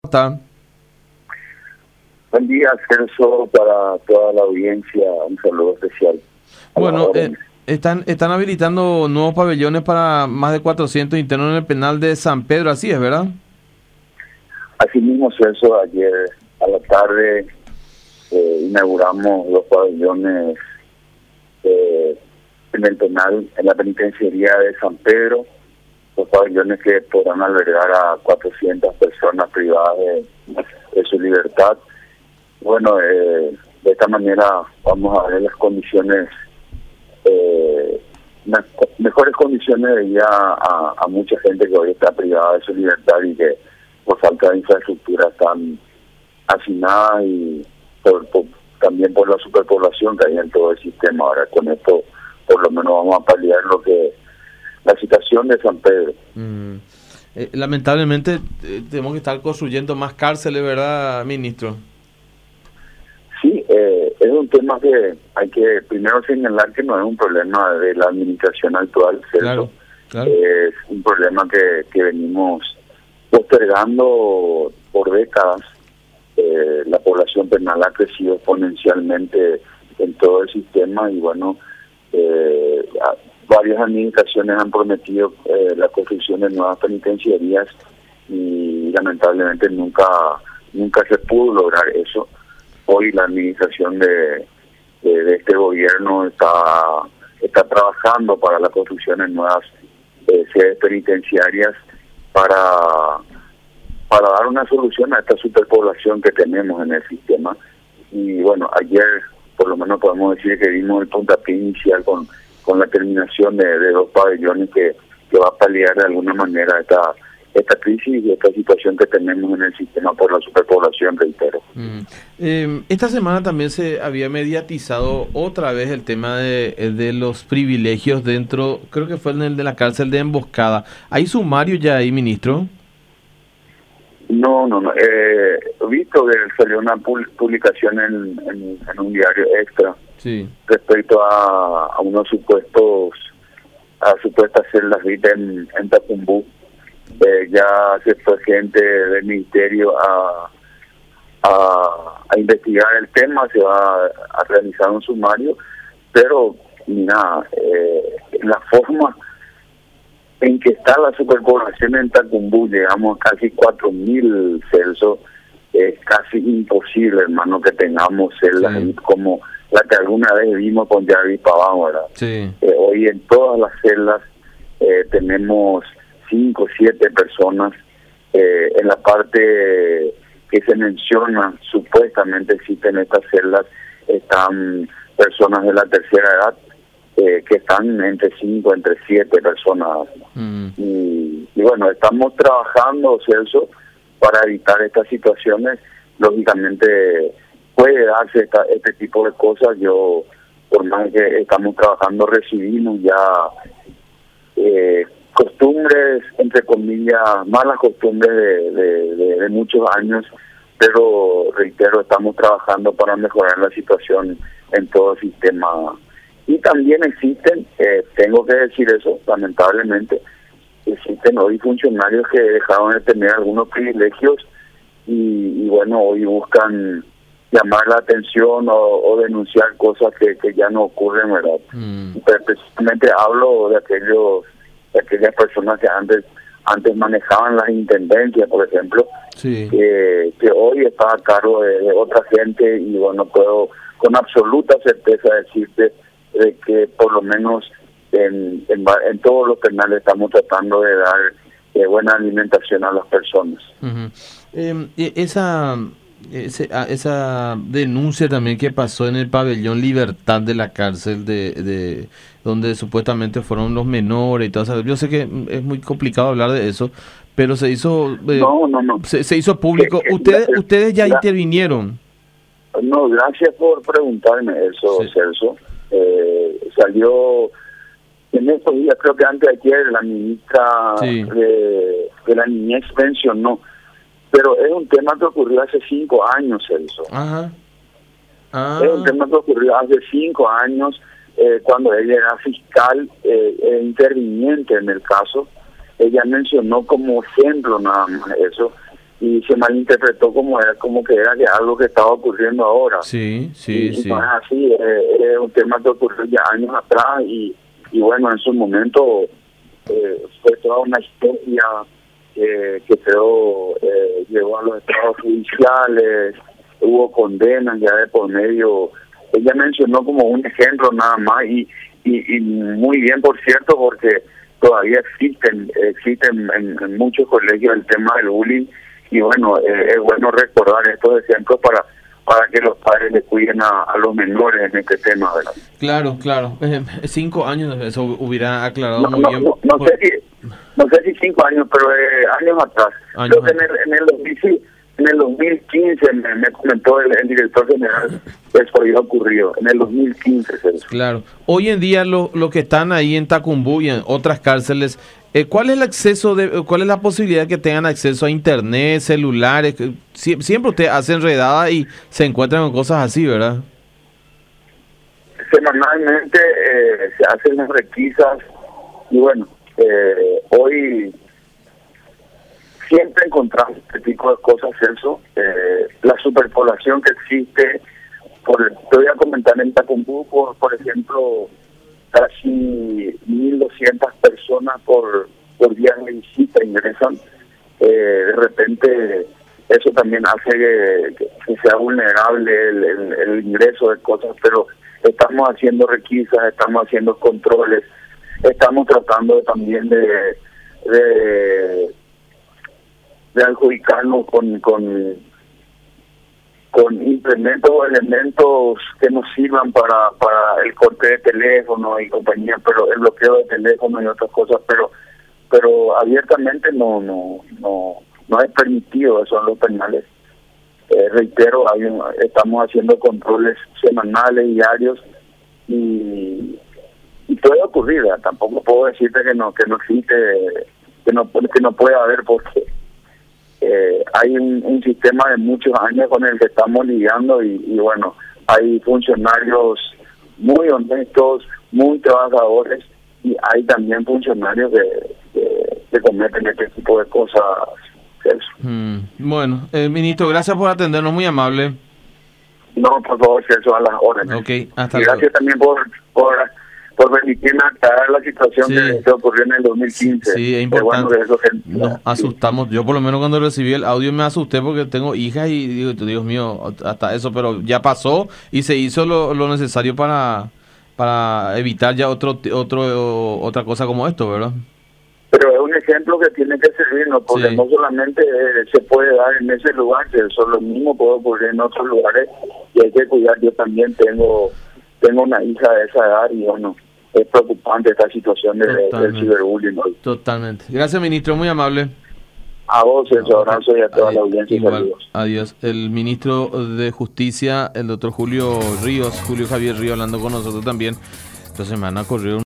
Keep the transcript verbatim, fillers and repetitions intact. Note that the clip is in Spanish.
está? Buen día, Celso, para toda la audiencia, un saludo especial. Bueno, eh, están están habilitando nuevos pabellones para más de cuatrocientos internos en el penal de San Pedro, así es, ¿verdad? Así mismo, Celso, ayer a la tarde eh, inauguramos los pabellones eh, en el penal, en la penitenciaría de San Pedro, los pabellones que podrán albergar a cuatrocientas personas privadas de, de su libertad. Bueno, eh, de esta manera vamos a ver las condiciones, eh, unas mejores condiciones de vida a, a mucha gente que hoy está privada de su libertad y que por falta de infraestructura están hacinadas y por, por, también por la superpoblación que hay en todo el sistema. Ahora con esto por lo menos vamos a paliar lo que la situación de San Pedro. Mm. Eh, lamentablemente eh, tenemos que estar construyendo más cárceles, ¿verdad, ministro? Sí, eh, es un tema que hay que primero señalar que no es un problema de la administración actual, ¿cierto? Claro, claro. Es un problema que, que venimos postergando por décadas. Eh, la población penal ha crecido exponencialmente en todo el sistema y bueno, eh, varias administraciones han prometido eh, la construcción de nuevas penitenciarías y lamentablemente nunca nunca se pudo lograr eso. Hoy la administración de, de, de este gobierno está está trabajando para la construcción de nuevas eh, sedes penitenciarias para para dar una solución a esta superpoblación que tenemos en el sistema. Y bueno, ayer por lo menos podemos decir que dimos el puntapié inicial con con la terminación de, de dos pabellones que, que va a paliar de alguna manera esta esta crisis y esta situación que tenemos en el sistema por la superpoblación, reitero. Mm. Eh, esta semana también se había mediatizado otra vez el tema de, de los privilegios dentro, creo que fue en el de la cárcel de Emboscada. ¿Hay sumario ya ahí, ministro? No, no, no. Eh, visto que salió una publicación en, en, en un diario extra sí. respecto a, a unos supuestos, a supuestas celdas en, en Tacumbú. Eh, ya se fue gente del ministerio a, a a investigar el tema, se va a realizar un sumario, pero mira, eh, la forma en que está la superpoblación en Tacumbú, llegamos a casi cuatro mil Celso, es casi imposible, hermano, que tengamos celdas sí. como la que alguna vez vimos con Yavi Paván, ¿verdad? Sí. Eh, hoy en todas las celdas eh, tenemos cinco o siete personas. Eh, en la parte que se menciona, supuestamente existen estas celdas, están personas de la tercera edad, eh, que están entre cinco, entre siete personas. Mm. Y, y bueno, estamos trabajando, Celso, para evitar estas situaciones. Lógicamente puede darse esta, este tipo de cosas. Yo, por más que estamos trabajando, recibimos ya eh, costumbres, entre comillas, malas costumbres de, de, de, de muchos años, pero reitero, estamos trabajando para mejorar la situación en todo el sistema. Y también existen, eh, tengo que decir eso, lamentablemente, existen hoy funcionarios que dejaron de tener algunos privilegios y, y bueno, hoy buscan llamar la atención o, o denunciar cosas que, que ya no ocurren, ¿verdad? Mm. Pero precisamente hablo de aquellos de aquellas personas que antes antes manejaban las intendencias, por ejemplo, sí. que, que hoy está a cargo de, de otra gente y bueno, puedo con absoluta certeza decirte de que por lo menos en, en, en todos los penales estamos tratando de dar eh, buena alimentación a las personas. Uh-huh. eh, esa ese, esa denuncia también que pasó en el pabellón Libertad de la cárcel de, de donde supuestamente fueron los menores y todo eso. Yo sé que es muy complicado hablar de eso, pero se hizo eh, no, no, no. Se, se hizo público. Que, que, ustedes gracias, ustedes ya gracias. intervinieron. No, gracias por preguntarme eso, sí. Celso. Eh, salió en estos días, creo que antes de ayer, la ministra sí. de, de la niñez mencionó, pero es un tema que ocurrió hace cinco años, Celso. Ajá. Ah. Es un tema que ocurrió hace cinco años, eh, cuando ella era fiscal eh, e interviniente en el caso. Ella mencionó como ejemplo nada más eso, y se malinterpretó como era, como que era que algo que estaba ocurriendo ahora. Sí, sí, y, sí. Y no es así, es, es un tema que ocurrió ya años atrás y, y bueno, en su momento eh, fue toda una historia eh, que creo eh, llegó a los estados judiciales, hubo condenas ya de por medio. Ella mencionó como un ejemplo nada más y, y, y muy bien, por cierto, porque todavía existen existen en, en muchos colegios el tema del bullying y bueno, eh, es bueno recordar estos ejemplos para para que los padres le cuiden a, a los menores en este tema, ¿verdad? Claro, claro. Eh, cinco años, eso hubiera aclarado No, muy no, bien. no, no sé si no sé si cinco años, pero eh, años atrás. Años Creo que en atrás. el, en el dos mil, sí, en el dos mil quince me, me comentó el, el director general que eso había ocurrido. En el dos mil quince. Sergio. Claro. Hoy en día los lo que están ahí en Tacumbú y en otras cárceles, eh, ¿cuál es el acceso de, cuál es la posibilidad que tengan acceso a internet, celulares? Que sie- siempre usted hace enredada y se encuentran con cosas así, ¿verdad? Semanalmente eh, se hacen las requisas y bueno, eh, hoy siempre encontramos este tipo de cosas, Celso. Eh, la superpoblación que existe, por, te voy a comentar en Tacumbú, por, por ejemplo, casi mil doscientas personas por, por día de visita ingresan. Eh, de repente eso también hace que, que sea vulnerable el, el, el ingreso de cosas, pero estamos haciendo requisas, estamos haciendo controles, estamos tratando también de, de, de adjudicarnos con, con, con implementos o elementos que nos sirvan para, para el corte de teléfono y compañía, pero el bloqueo de teléfono y otras cosas, pero pero abiertamente no no no no es permitido eso en los penales. Eh, reitero, hay un, estamos haciendo controles semanales, diarios, y, y puede ocurrir, ¿verdad? Tampoco puedo decirte que no que no existe, que no que no puede haber, porque eh, hay un, un sistema de muchos años con el que estamos lidiando y, y bueno, hay funcionarios muy honestos, muy trabajadores, y hay también funcionarios que, que, que cometen este tipo de cosas. Mm, bueno, eh, ministro, gracias por atendernos, muy amable. No, por favor, Celso, a las órdenes. Okay, hasta y gracias luego. también por, por, por permitirme aclarar la situación Sí. que, que ocurrió en el dos mil quince. Sí, es Eh, bueno, importante. de eso que- Nos sí. asustamos. Yo por lo menos cuando recibí el audio me asusté porque tengo hijas y digo, Dios mío, hasta eso, pero ya pasó y se hizo lo, lo necesario para para evitar ya otro otro otra cosa como esto, ¿verdad? Pero es un ejemplo que tiene que servirnos, porque Sí. no solamente eh, se puede dar en ese lugar, que eso lo mismo puede ocurrir en otros lugares y hay que cuidar. Yo también tengo tengo una hija de esa edad y bueno, es preocupante esta situación de, del Totalmente. ciberbullying hoy. Totalmente. Gracias, ministro, muy amable. A vos, Celso, abrazo y a toda la Adi- audiencia. Igual, Saludos. adiós. El ministro de Justicia, el doctor Julio Ríos, Julio Javier Ríos, hablando con nosotros también. Esta semana corrió